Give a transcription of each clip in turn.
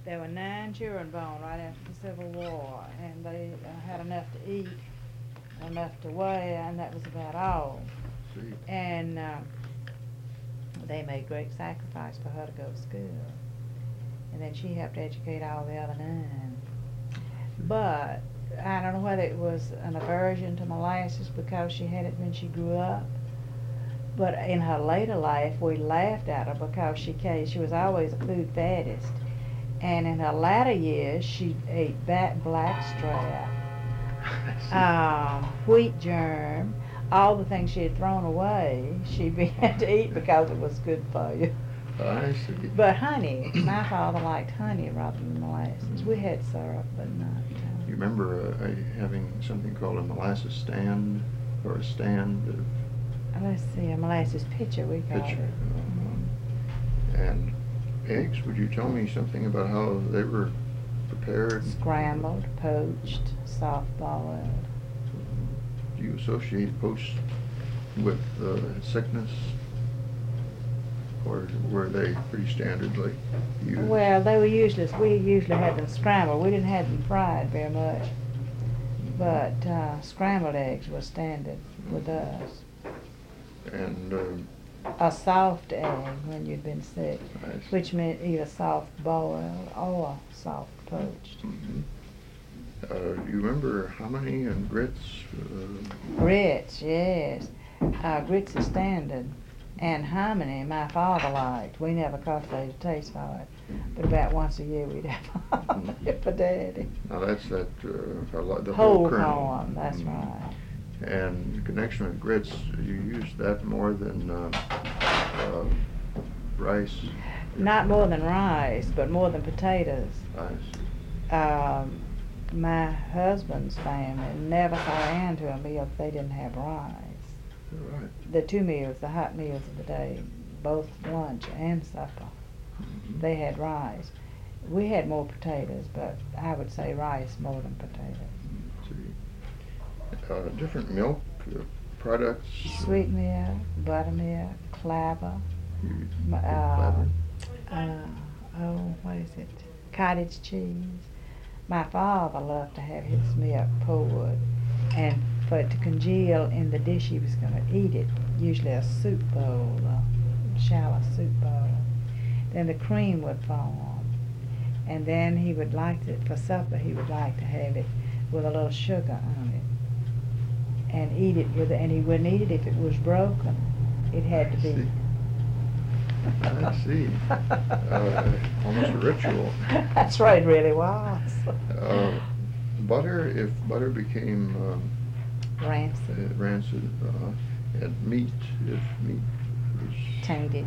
There were 9 children born right after the Civil War, and they had enough to eat, enough to wear, and that was about all. See. And they made great sacrifice for her to go to school. And then she helped educate all the other 9. But I don't know whether it was an aversion to molasses because she had it when she grew up. But in her later life, we laughed at her because she was always a food faddist. And in her latter years, she ate blackstrap, wheat germ, all the things she had thrown away, she began to eat because it was good for you. I see. But honey, my father liked honey rather than molasses. We had syrup, but not. You remember having something called a molasses stand, or a stand? Let's see, a molasses pitcher, we called Pitcher. it. And eggs, would you tell me something about how they were prepared? Scrambled, poached, soft-boiled. Do you associate poached with sickness? Or were they pretty standardly used? Well, we usually had them scrambled. We didn't have them fried very much. But scrambled eggs were standard with us. And a soft egg when you'd been sick, which meant either soft boiled or soft poached. Mm-hmm. Do you remember hominy and grits? Grits, yes. Grits are standard. And hominy, my father liked. We never cultivated a taste for it. But about once a year we'd have hominy for Daddy. Now that's the whole kernel. corn, that's right. And in connection with grits, you use that more than rice? Not more than rice, but more than potatoes. I see. My husband's family never saw end to a meal if they didn't have rice. Right. The 2 meals, the hot meals of the day, both lunch and supper, Mm-hmm. they had rice. We had more potatoes, but I would say rice more than potatoes. See. Different milk products? Sweet milk, buttermilk, clabber, Clabber. what is it? Cottage cheese. My father loved to have his milk poured, and for it to congeal in the dish he was going to eat it, usually a soup bowl, a shallow soup bowl. Then the cream would form, and then he would like it for supper. He would like to have it with a little sugar on it, and eat it with it. And he wouldn't eat it if it was broken. It had to be. I see. Almost a ritual. That's right, it really was. Butter, if butter became Rancid. Rancid, and meat, if meat was Tainted.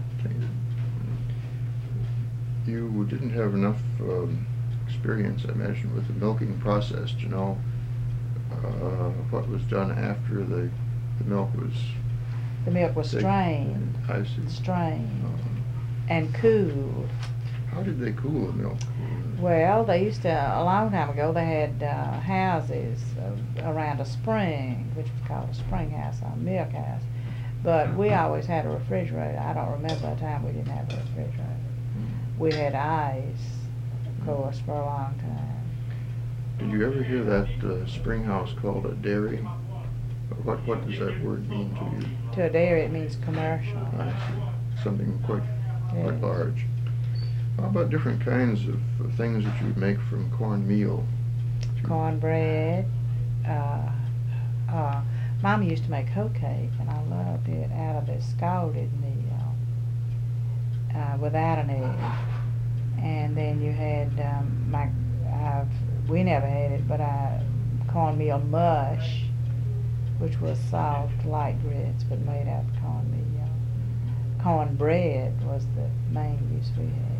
You didn't have enough experience, I imagine, with the milking process to know what was done after the milk was... The milk was strained. I see. Strained. And cooled. How did they cool the milk? Well, they used to, a long time ago, they had houses around a spring, which was called a spring house or a milk house. But we always had a refrigerator. I don't remember a time we didn't have a refrigerator. We had ice, of course, for a long time. Did you ever hear that spring house called a dairy? What does that word mean to you? To a dairy, it means commercial. I see. Something quite large. How about different kinds of things that you would make from cornmeal? Cornbread. Mama used to make hoe cake, and I loved it out of this scalded meal without an egg. And then you had we never had it, but cornmeal mush, which was soft, light grits, but made out of cornmeal. Cornbread was the main use we had.